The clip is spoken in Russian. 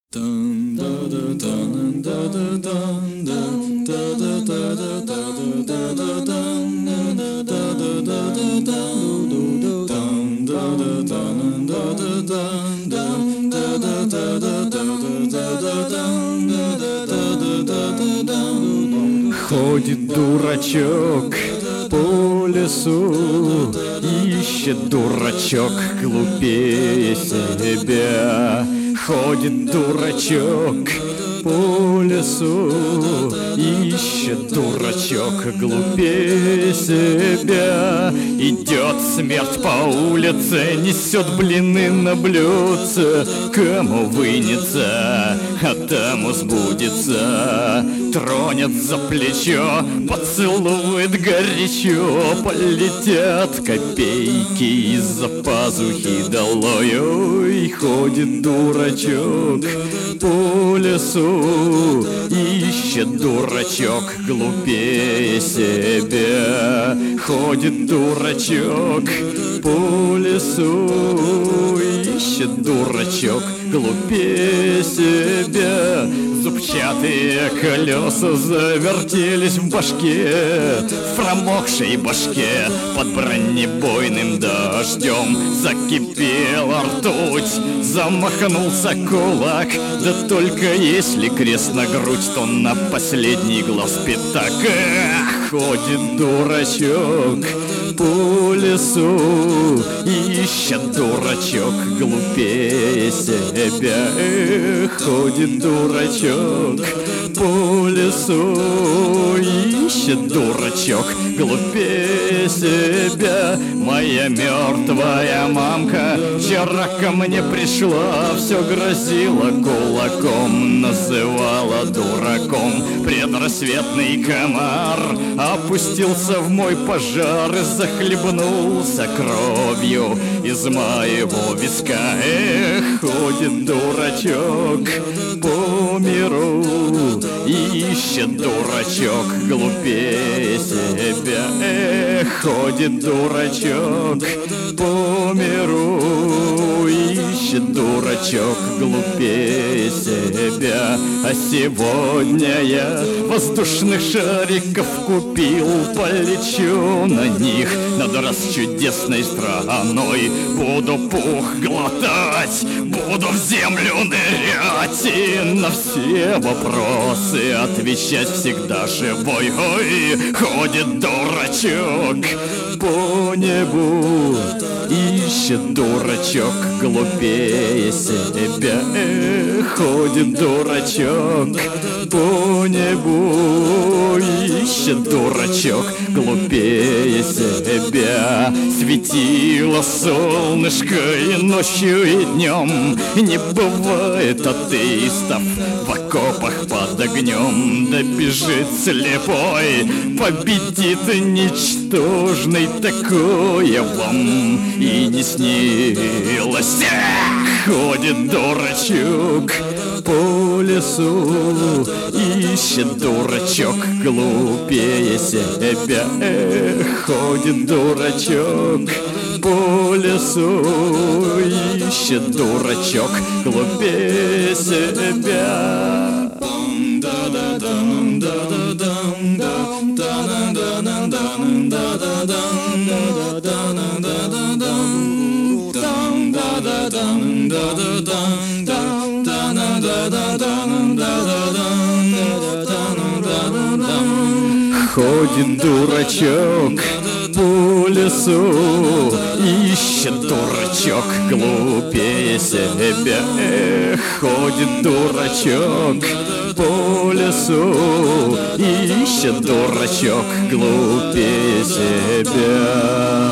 Ходит дурачок по лесу, ищет дурачок глупее себя. Ходит дурачок по лесу, ищет дурачок глупее себя. Идет смерть по улице, несет блины на блюдце. Кому вынется, а тому сбудется. Тронет за плечо, поцелует горячо. Полетят копейки из-за пазухи долой. И ходит дурачок по лесу, ищет дурачок глупее себя. Ходит дурачок по лесу, ищет дурачок глупее себя. Зубчатые колеса завертелись в башке, в промокшей башке под бронебойным дождем. Закипела ртуть, замахнулся кулак. Да только если крест на грудь, то на последний глаз пятак. Ходит дурачок по лесу, ищет дурачок глупее себя. Ходит дурачок по лесу, ищет дурачок глупее себя. Моя мертвая мамка вчера ко мне пришла, все грозила кулаком, называла дураком. Предрассветный комар опустился в мой пожар и захлебнулся кровью из моего виска. Ходит дурачок по миру, ищет дурачок глупее себя. Ходит дурачок по миру, ищет дурачок глупее себя. А сегодня я воздушных шариков купил, полечу на них над расчудесной страной. Буду пух глотать, буду в землю нырять и на все вопросы отвечать всегда живой. Ой, ходит дурачок по небу, ищет дурачок глупее себя. Ходит дурачок по небу, ищет дурачок глупее себя. Светило солнышко и ночью, и днем, не бывает атеистов в окопах под огнем. Да бежит слепой, победит ничтожный, такое вам и не снилось. Ходит дурачок по лесу, ищет дурачок глупее себя. Ходит дурачок по лесу, ищет дурачок глупее себя. Ходит дурачок по лесу, ищет дурачок глупее себя. Ходит дурачок по лесу, ищет дурачок глупее себя.